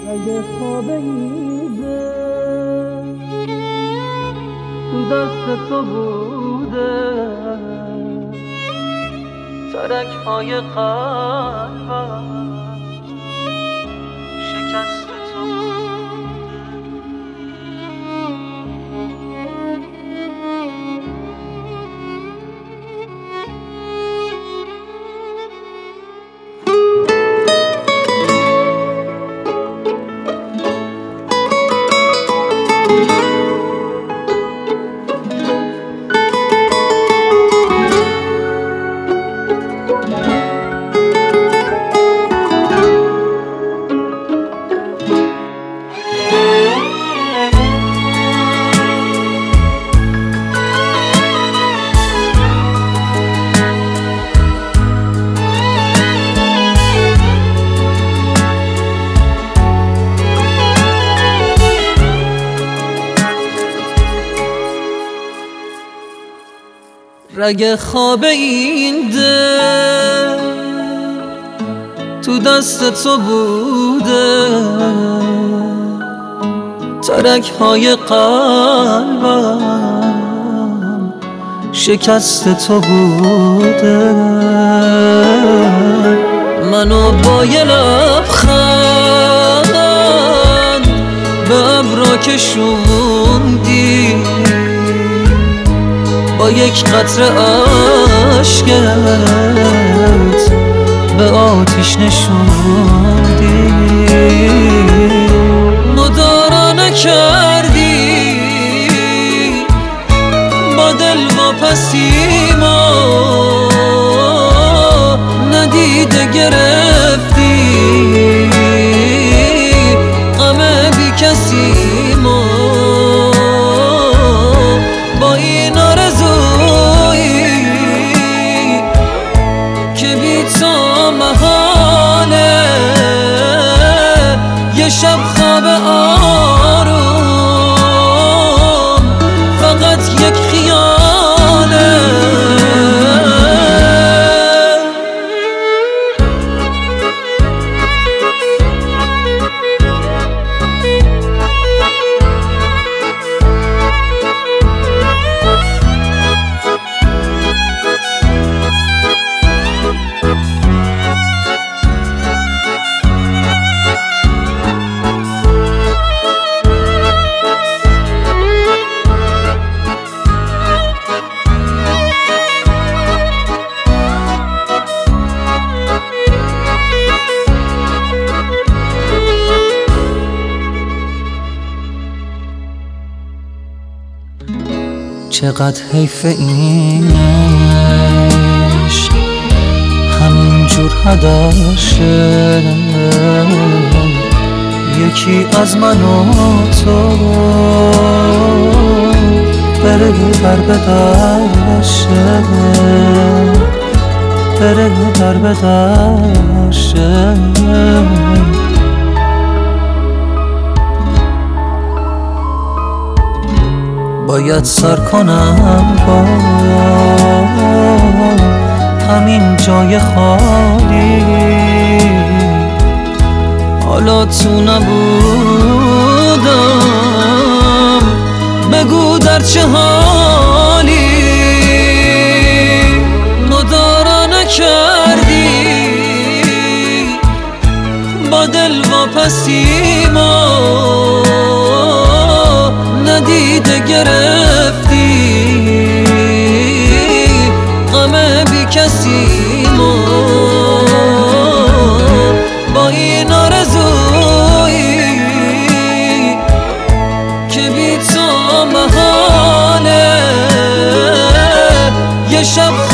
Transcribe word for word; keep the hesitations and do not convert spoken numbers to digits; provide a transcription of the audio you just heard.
اگه خواب ایده تو دست تو بوده، ترک های قلبم شکست تو بوده. رگ خواب این دل تو دست تو بوده، ترک های قلبم شکست تو بوده. منو با یه لبخند به ابرا کشوندی، با یک قطره اشکت به آتیش نشوندی. مدارا نکردی با دل واپسی ما، ندیده گرفتی غم بی کسی ما. با این آرزویی که بی تو محاله، یه شب خواب آروم فقط یک خیاله. چقدر حیف این عشق همینجور هدر شه، یکی از من و تو بره در به در شه، بره در به در شه. باید سر کنم با همین جای خالی، حالا تو نبودم بگو در چه حالی. مدارا نکردی با دل واپسی ما، ندیده گرفتی غم بی کسی ما. با این آرزویی که بی تو محاله، یه شب